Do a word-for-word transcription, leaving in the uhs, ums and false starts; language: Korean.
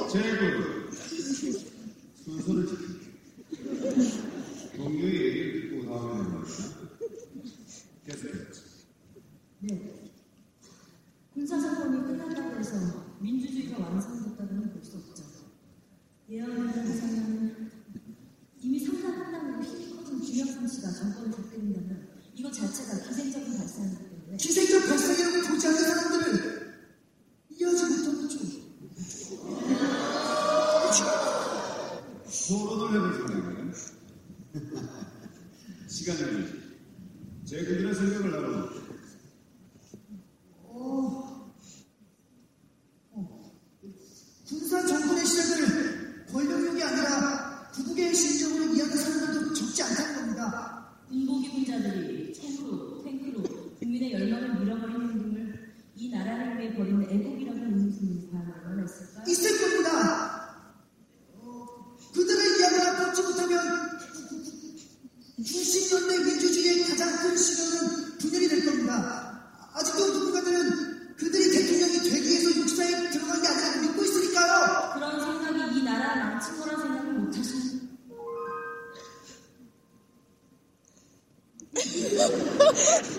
제군 순서를 지키고 동료의 얘기를 듣고 다음에는 말이야. 계속해야지. 네. 군사사건이 끝났다고 해서 민주주의가 완성됐다고는 볼 수 없죠. 예언을 하자면 이미 상당 한당으로 힘이 커진 김영삼 씨가 정권을 잡게 된다면 이것 자체가 기생적인 발상이기 때문에 기생적 발상이라고 보지 않는 사람들은 이해하지 못하겠죠. 토론을 해볼 생각이에요. 시간을 주지. 제 그들의 생각을 나눠볼게요. 어, 어, 군사 정권의 시작을 권력욕이 아니라 구국의 심정으로 이해하는 사람들도 적지 않다는 겁니다. 군복이 군자들이 총으로, 탱크로 국민의 열망을 밀어버린 행동을 이 나라를 위해 벌이는 애국이라고 하는 분이 과연 얼마나 있을까요? 있을 겁니다. 어, 그들의 이야기를 받지 못하면 구십 년대 민주주의의 가장 큰 시련은 분열이 될 겁니다. 아직도 누군가들은 그들이 대통령이 되기 위해서 육사에 들어간 게 아니라고 믿고 있으니까요. 그런 생각이 이 나라를 망친 거란 생각을 못하시는